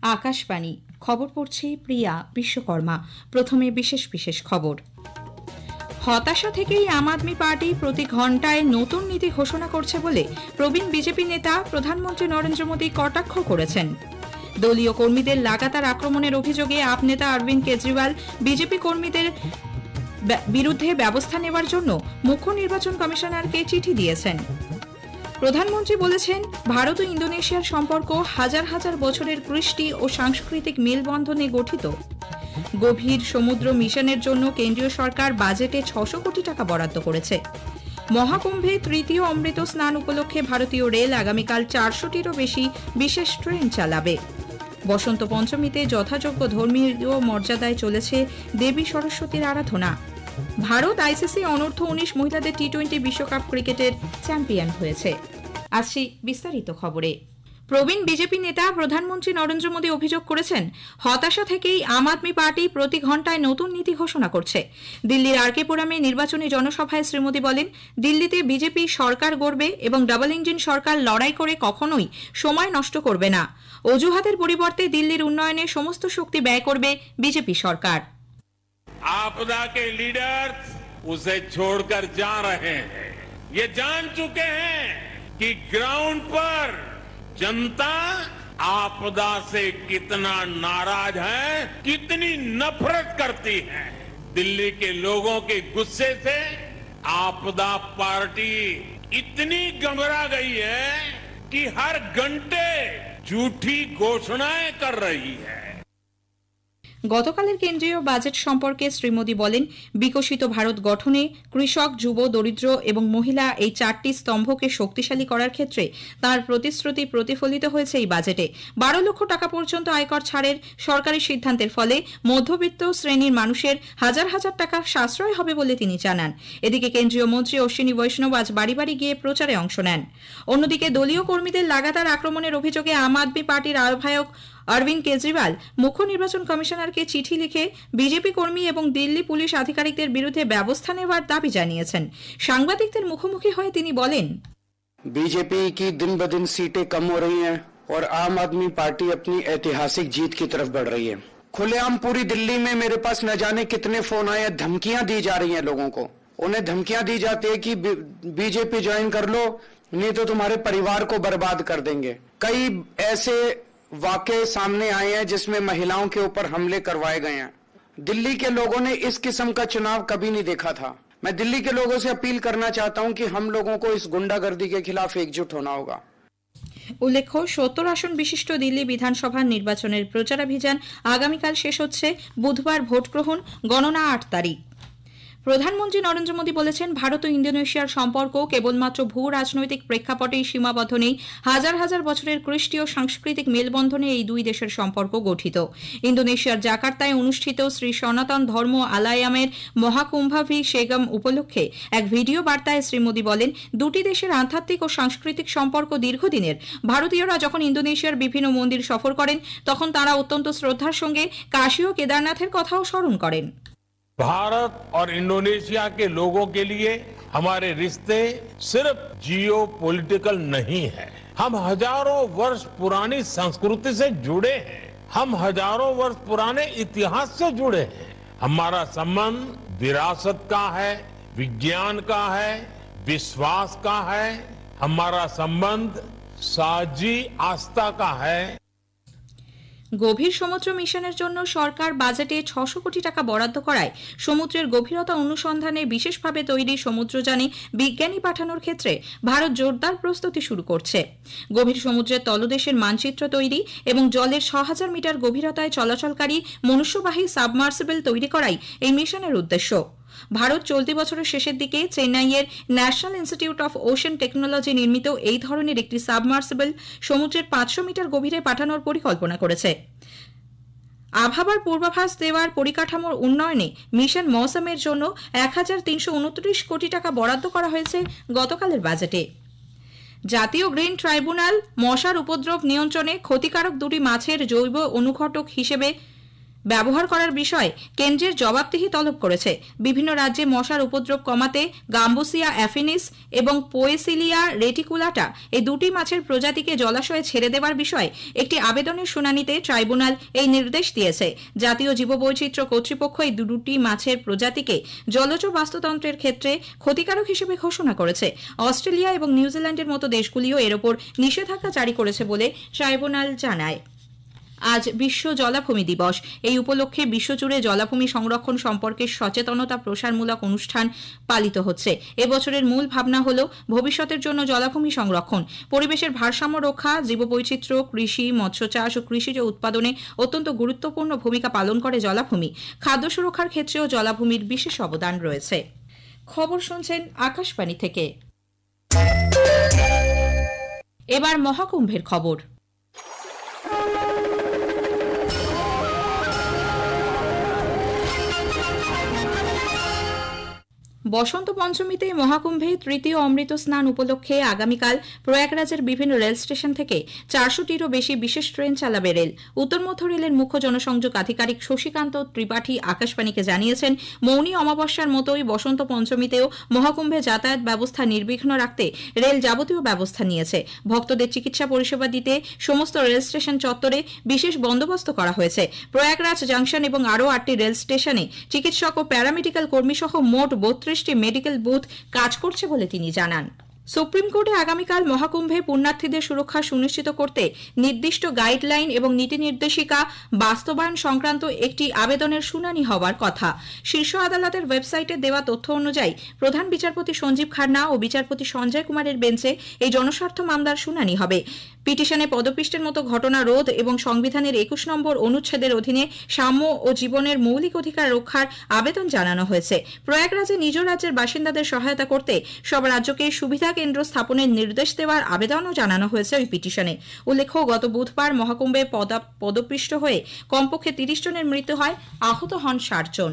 আকাশবাণী খবর পড়ছি প্রিয়া বিশ্বকর্মা। প্রথমে বিশেষ বিশেষ খবর। হতাশা থেকেই আম আদমি পার্টি প্রতি ঘণ্টায় নতুন নীতি ঘোষণা করছে বলে প্রবীণ বিজেপি নেতা প্রধানমন্ত্রী নরেন্দ্র মোদী কটাক্ষ করেছেন। দলীয় কর্মীদের লাগাতার আক্রমণের অভিযোগে আপ নেতা অরবিন্দ কেজরিওয়াল বিজেপি কর্মীদের বিরুদ্ধে ব্যবস্থা নেওয়ার জন্য মুখ্য নির্বাচন কমিশনারকে চিঠি দিয়েছেন। প্রধানমন্ত্রী বলেছেন, ভারত ও ইন্দোনেশিয়ার সম্পর্ক হাজার হাজার বছরের কৃষ্টি ও সাংস্কৃতিক মেলবন্ধনে গঠিত। গভীর সমুদ্র মিশনের জন্য কেন্দ্রীয় সরকার বাজেটে 600 কোটি টাকা বরাদ্দ করেছে। মহাকুম্ভে তৃতীয় অমৃত স্নান উপলক্ষে ভারতীয় রেল আগামীকাল 400টিরও বেশি বিশেষ ট্রেন চালাবে। বসন্ত পঞ্চমীতে যথাযোগ্য ধর্মীয় মর্যাদায় চলেছে দেবী সরস্বতীর আরাধনা। ভারত আইসিসি অনূর্ধ্ব 19 মহিলাদের টি-20 বিশ্বকাপ ক্রিকেটের চ্যাম্পিয়ন হয়েছে। আসছি বিস্তারিত খবরে। প্রবীণ বিজেপি নেতা প্রধানমন্ত্রী নরেন্দ্র মোদী অভিযোগ করেছেন, হতাশা থেকেই আম আদমি পার্টি প্রতি ঘণ্টায় নতুন নীতি ঘোষণা করছে। দিল্লির আরকে পুরমে নির্বাচনী জনসভায় শ্রী মোদী বলেন, দিল্লিতে বিজেপি সরকার গড়বে এবং ডাবল ইঞ্জিন সরকার লড়াই করে কখনোই সময় নষ্ট করবে না। অজুহাতের পরিবর্তে দিল্লির উন্নয়নে সমস্ত শক্তি ব্যয় করবে বিজেপি সরকার। आपदा के लीडर्स उसे छोड़कर जा रहे हैं। ये जान चुके हैं कि ग्राउंड पर जनता आपदा से कितना नाराज है, कितनी नफरत करती है। दिल्ली के लोगों के गुस्से से आपदा पार्टी इतनी घबरा गई है कि हर घंटे झूठी घोषणाएं कर रही है। গতকালের কেন্দ্রীয় বাজেট সম্পর্কে শ্রী মোদী বলেন, বিকশিত ভারত গঠনে কৃষক, যুব, দরিদ্র এবং মহিলা এই 4টি স্তম্ভকে শক্তিশালী করার ক্ষেত্রে তার প্রতিশ্রুতি প্রতিফলিত হয়েছে এই বাজেটে। 12 লক্ষ টাকা পর্যন্ত আয়কর ছাড়ের সরকারি সিদ্ধান্তের ফলে মধ্যবিত্ত শ্রেণীর মানুষের হাজার হাজার টাকার সাশ্রয় হবে বলে তিনি জানান। এদিকে কেন্দ্রীয় মন্ত্রী অশ্বিনী বৈষ্ণব আজ বাড়ি বাড়ি গিয়ে প্রচারে অংশ নেন। অন্যদিকে দলীয় কর্মীদের লাগাতার আক্রমণের অভিযোগে আম আদমি পার্টির আহ্বায়ক অরবিন্দ কেজরিওয়াল মুখ্য নির্বাচন কমিশনারকে চিঠি লিখে বিজেপি কর্মী এবং দিল্লি পুলিশ আধিকারিকদের বিরুদ্ধে ব্যবস্থা নেওয়ার দাবি জানিয়েছেন। সাংবাদিকদের মুখোমুখি হয়ে তিনি বলেন, बीजेपी की दिन ब दिन सीटें कम हो रही हैं और आम आदमी पार्टी अपनी ऐतिहासिक जीत की तरफ बढ़ रही है। खुलेआम पूरी दिल्ली में मेरे पास न जाने कितने फोन आए, धमकियां दी जा रही हैं लोगों को। उन्हें धमकियां दी जाती है कि बीजेपी ज्वाइन कर लो, नहीं तो तुम्हारे परिवार को बर्बाद कर देंगे। कई ऐसे वाकये सामने आए हैं जिसमें महिलाओं के ऊपर हमले करवाए गए हैं। दिल्ली के लोगों ने इस किस्म का चुनाव कभी नहीं देखा था। मैं दिल्ली के लोगों से अपील करना चाहता हूं कि हम लोगों को इस गुंडागर्दी के खिलाफ एकजुट होना होगा। উল্লেখ্য, 70 আসন বিশিষ্ট দিল্লি বিধানসভা নির্বাচনের প্রচারাভিযান আগামীকাল শেষ হচ্ছে। বুধবার ভোট গ্রহণ, গণনা 8 তারিখ। প্রধানমন্ত্রী নরেন্দ্র মোদী বলেছেন, ভারত ও ইন্দোনেশিয়ার সম্পর্ক কেবলমাত্র ভূ রাজনৈতিক প্রেক্ষাপটেই সীমাবদ্ধ নেই। হাজার হাজার বছরের কৃষ্টি ও সাংস্কৃতিক মেলবন্ধনে এই দুই দেশের সম্পর্ক গঠিত। ইন্দোনেশিয়ার জাকার্তায় অনুষ্ঠিত শ্রী সনাতন ধর্ম আলায়ামের মহাকুম্ভাভিষেকম উপলক্ষে এক ভিডিও বার্তায় শ্রী মোদী বলেন, দুটি দেশের আধ্যাত্মিক ও সাংস্কৃতিক সম্পর্ক দীর্ঘদিনের। ভারতীয়রা যখন ইন্দোনেশিয়ার বিভিন্ন মন্দির সফর করেন, তখন তারা অত্যন্ত শ্রদ্ধার সঙ্গে কাশী ও কেদারনাথের কথাও স্মরণ করেন। भारत और इंडोनेशिया के लोगों के लिए हमारे रिश्ते सिर्फ जियो पॉलिटिकल नहीं है। हम हजारों वर्ष पुरानी संस्कृति से जुड़े हैं, हम हजारों वर्ष पुराने इतिहास से जुड़े हैं। हमारा संबंध विरासत का है, विज्ञान का है, विश्वास का है। हमारा संबंध साझी आस्था का है। গভীর সমুদ্র মিশনের জন্য সরকার বাজেটে 600 কোটি টাকা বরাদ্দ করায় সমুদ্রের গভীরতা অনুসন্ধানে বিশেষভাবে তৈরি সমুদ্রযানে বিজ্ঞানী পাঠানোর ক্ষেত্রে ভারত জোরদার প্রস্তুতি শুরু করছে। গভীর সমুদ্রের তলদেশের মানচিত্র তৈরি এবং জলের 6000 মিটার গভীরতায় চলাচলকারী মনুষ্যবাহী সাবমার্সিবল তৈরি করাই এই মিশনের উদ্দেশ্য। ভারত চলতি বছরের শেষের দিকে চেন্নাইয়ের national institute of ocean technology নির্মিত এই ধরনের একটি সাবমার্সিবল সমুদ্রের 500 মিটার গভীরে পাঠানোর পরিকল্পনা করেছে। আবহাওয়ার পূর্বাভাস দেওয়ার পরিকাঠামোর উন্নয়নে মিশন মৌসুমের জন্য 1329 কোটি টাকা বরাদ্দ করা হয়েছে গতকালের বাজেটে। জাতীয় গ্রিন ট্রাইব্যুনাল মশার উপদ্রব নিয়ন্ত্রণে ক্ষতিকারক দুটি মাছের জৈব অনুঘটক হিসেবে ব্যবহার করার বিষয়ে কেন্দ্রের জবাবদিহি তলব করেছে। বিভিন্ন রাজ্যে মশার উপদ্রব কমাতে গাম্বুসিয়া অ্যাফিনিস এবং পোয়েসিলিয়া রেটিকুলাটা এই দুটি মাছের প্রজাতিকে জলাশয়ে ছেড়ে দেওয়ার বিষয়ে একটি আবেদনের শুনানিতে ট্রাইব্যুনাল এই নির্দেশ দিয়েছে। জাতীয় জীববৈচিত্র্য কর্তৃপক্ষ এই দুটি মাছের প্রজাতিকে জলজ বাস্তুতন্ত্রের ক্ষেত্রে ক্ষতিকারক হিসেবে ঘোষণা করেছে। অস্ট্রেলিয়া এবং নিউজিল্যান্ডের মতো দেশগুলিও এর ওপর নিষেধাজ্ঞা জারি করেছে বলে ট্রাইব্যুনাল জানায়। আজ বিশ্ব জলাভূমি দিবস। এই উপলক্ষে বিশ্বজুড়ে জলাভূমি সংরক্ষণ সম্পর্কে সচেতনতা প্রসারমূলক অনুষ্ঠান পালিত হচ্ছে। এবছরের মূল ভাবনা হল ভবিষ্যতের জন্য জলাভূমি সংরক্ষণ। পরিবেশের ভারসাম্য রক্ষা, জীববৈচিত্র্য, কৃষি, মৎস্য চাষ ও কৃষিজ উৎপাদনে অত্যন্ত গুরুত্বপূর্ণ ভূমিকা পালন করে জলাভূমি। খাদ্য সুরক্ষার ক্ষেত্রেও জলাভূমির বিশেষ অবদান রয়েছে। খবর শুনছেন আকাশবাণী থেকে। এবার মহাকুম্ভের খবর। বসন্ত পঞ্চমীতে মহাকুম্ভে তৃতীয় অমৃত স্নান উপলক্ষে আগামীকাল প্রয়াগরাজের বিভিন্ন রেল স্টেশন থেকে 400টিরও বেশি বিশেষ ট্রেন চালাবে রেল। উত্তর মধ্য রেলের মুখ্য জনসংযোগ আধিকারিক শশীকান্ত ত্রিপাঠী আকাশবাণীকে জানিয়েছেন, মৌনী অমাবস্যার মতোই বসন্ত পঞ্চমীতেও মহাকুম্ভে যাতায়াত ব্যবস্থা নির্বিঘ্ন রাখতে রেল যাবতীয় ব্যবস্থা নিয়েছে। ভক্তদের চিকিৎসা পরিষেবা দিতে সমস্ত রেল স্টেশন চত্বরে বিশেষ বন্দোবস্ত করা হয়েছে। প্রয়াগরাজ জাংশন এবং আরও 8টি রেল স্টেশনে চিকিৎসক ও প্যারামেডিক্যাল কর্মীসহ মোট 32টি মেডিকেল বুথ কাজ করছে বলে তিনি জানান। সুপ্রিম কোর্টে আগামীকাল মহাকুম্ভে পুণ্যার্থীদের সুরক্ষা সুনিশ্চিত করতে নির্দিষ্ট গাইডলাইন এবং নীতি নির্দেশিকা বাস্তবায়ন সংক্রান্ত একটি আবেদনের শুনানি হওয়ার কথা। শীর্ষ আদালতের ওয়েবসাইটে দেওয়া তথ্য অনুযায়ী প্রধান বিচারপতি সঞ্জীব খান্না ও বিচারপতি সঞ্জয় কুমারের বেঞ্চে এই জনস্বার্থ মামলার শুনানি হবে। পিটিশনে পদপিষ্টের মতো ঘটনা রোধ এবং সংবিধানের 21 নম্বর অনুচ্ছেদের অধীনে সাম্য ও জীবনের মৌলিক অধিকার রক্ষার আবেদন জানানো হয়েছে। প্রয়াগরাজে নিজ রাজ্যের বাসিন্দাদের সহায়তা করতে সব রাজ্যকে সুবিধা কেন্দ্র স্থাপনের নির্দেশ দেওয়ার আবেদনও জানানো হয়েছে ওই পিটিশনে। উল্লেখ্য, গত বুধবার মহাকুম্ভে পদপিষ্ট হয়ে কমপক্ষে 30 জনের মৃত্যু হয়, আহত হন 60 জন।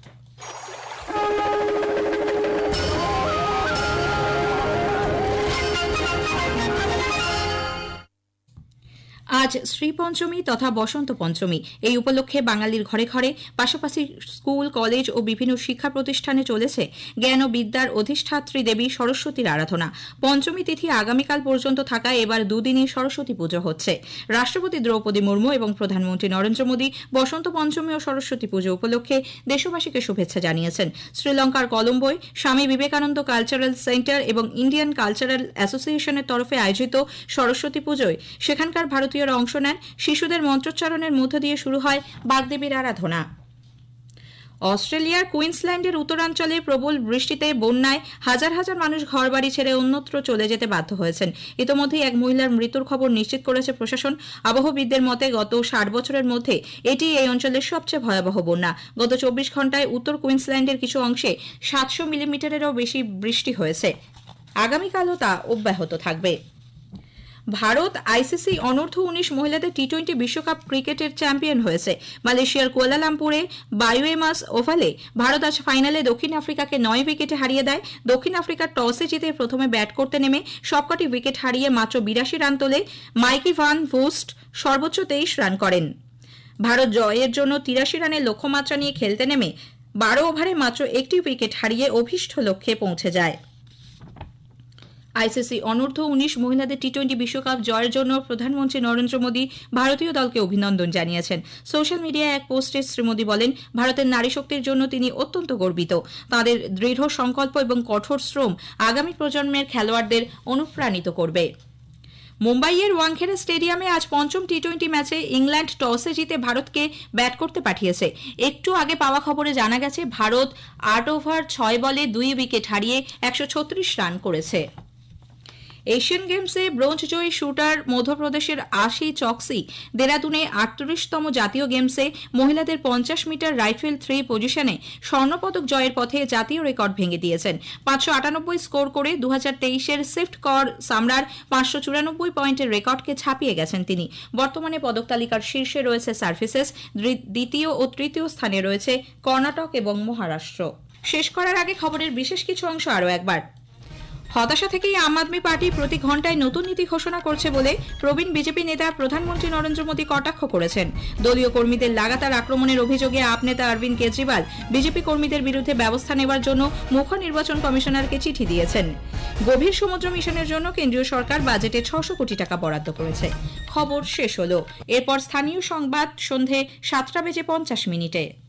আজ শ্রীপঞ্চমী তথা বসন্ত পঞ্চমী। এই উপলক্ষে বাঙালির ঘরে ঘরে, পাশাপাশি স্কুল, কলেজ ও বিভিন্ন শিক্ষা প্রতিষ্ঠানে চলেছে জ্ঞান ও বিদ্যার অধিষ্ঠাত্রী দেবী সরস্বতীর আরাধনা। পঞ্চমী তিথি আগামীকাল পর্যন্ত থাকায় এবার দুদিনই সরস্বতী পুজো হচ্ছে। রাষ্ট্রপতি দ্রৌপদী মুর্মু এবং প্রধানমন্ত্রী নরেন্দ্র মোদী বসন্ত পঞ্চমী ও সরস্বতী পুজো উপলক্ষে দেশবাসীকে শুভেচ্ছা জানিয়েছেন। শ্রীলঙ্কার কলম্বোয় স্বামী বিবেকানন্দ কালচারাল সেন্টার এবং ইন্ডিয়ান কালচারাল অ্যাসোসিয়েশনের তরফে আয়োজিত সরস্বতী পুজোয় সেখানকার ভারতীয়রা অংশ নেন। শিশুদের মন্ত্রোচ্চারণের মধ্য দিয়ে শুরু হয় বাগদেবীর আরাধনা। অস্ট্রেলিয়ার কুইন্সল্যান্ডের উত্তরাঞ্চলে প্রবল বৃষ্টিতে বন্যায় হাজার হাজার মানুষ ঘরবাড়ি ছেড়ে অন্যত্র চলে যেতে বাধ্য হয়েছেন। ইতোমধ্যেই এক মহিলার মৃত্যুর খবর নিশ্চিত করেছে প্রশাসন। আবহবিদদের মতে গত 60 বছরের মধ্যে এটি এই অঞ্চলের সবচেয়ে ভয়াবহ বন্যা। গত 24 ঘন্টায় উত্তর কুইন্সল্যান্ডের কিছু অংশে 700 মিলিমিটারেরও বেশি বৃষ্টি হয়েছে। আগামীকালও তা অব্যাহত থাকবে। ভারত আইসিসি অনূর্ধ্ব 19 মহিলাদের টি-20 বিশ্বকাপ ক্রিকেটের চ্যাম্পিয়ন হয়েছে। মালয়েশিয়ার কুয়ালালামপুরে বায়োএমাস ওভালে ভারত আজ ফাইনালে দক্ষিণ আফ্রিকাকে 9 উইকেটে হারিয়ে দেয়। দক্ষিণ আফ্রিকার টসে জিতে প্রথমে ব্যাট করতে নেমে সবকটি উইকেট হারিয়ে মাত্র 82 রান তোলে মাইকি ভান ভুস্ট সর্বোচ্চ 23 রান করেন। ভারত জয়ের জন্য 83 রানের লক্ষ্যমাত্রা নিয়ে খেলতে নেমে 12 ওভারে মাত্র একটি উইকেট হারিয়ে অভীষ্ট লক্ষ্যে পৌঁছে যায়। আইসিসি অনূর্ধ্ব 19 মহিলাদের টি-20 বিশ্বকাপ জয়ের জন্য প্রধানমন্ত্রী নরেন্দ্র মোদী ভারতীয় দলকে অভিনন্দন জানিয়েছেন। সোশ্যাল মিডিয়ায় এক পোস্টে শ্রী মোদী বলেন, ভারতের নারী শক্তির জন্য তিনি অত্যন্ত গর্বিত। তাদের দৃঢ় সংকল্প এবং কঠোর শ্রম আগামী প্রজন্মের খেলোয়াড়দের অনুপ্রাণিত করবে। মুম্বাইয়ের ওয়াংখেড়ে স্টেডিয়ামে আজ পঞ্চম টি-20 ম্যাচে ইংল্যান্ড টসে জিতে ভারতকে ব্যাট করতে পাঠিয়েছে। একটু আগে পাওয়া খবরে জানা গেছে ভারত 8 ওভার 6 বলে 2 উইকেট হারিয়ে 136 রান করেছে। এশিয়ান গেমসে ব্রোঞ্জ জয়ী শুটার মধ্যপ্রদেশের আশি চকসি দেরাদুনে 38তম জাতীয় গেমসে মহিলাদের 50 মিটার রাইফেল 3 পজিশনে স্বর্ণপদক জয়ের পথে জাতীয় রেকর্ড ভেঙে দিয়েছেন। 598 স্কোর করে 2023-এর সিফট কর সামরার 594 পয়েন্টের রেকর্ডকে ছাপিয়ে গেছেন তিনি। বর্তমানে পদক তালিকার শীর্ষে রয়েছে সার্ভিসেস, দ্বিতীয় ও তৃতীয় স্থানে রয়েছে কর্ণাটক এবং মহারাষ্ট্র। শেষ করার আগে খবরের বিশেষ কিছু অংশ আরও একবার। হতাশা থেকেই আম আদমি পার্টি প্রতি ঘন্টায় নতুন নীতি ঘোষণা করছে বলে প্রবীণ বিজেপি নেতা প্রধানমন্ত্রী নরেন্দ্র মোদী কটাক্ষ করেছেন। দলীয় কর্মীদের লাগাতার আক্রমণের অভিযোগে আপ নেতা অরবিন্দ কেজরিওয়াল বিজেপি কর্মীদের বিরুদ্ধে ব্যবস্থা নেওয়ার জন্য মুখ্য নির্বাচন কমিশনারকে চিঠি দিয়েছেন। গভীর সমুদ্র মিশনের জন্য কেন্দ্রীয় সরকার বাজেটে 600 কোটি টাকা বরাদ্দ করেছে। খবর শেষ হলো। এরপর স্থানীয় সংবাদ সন্ধে 7:50 মিনিটে।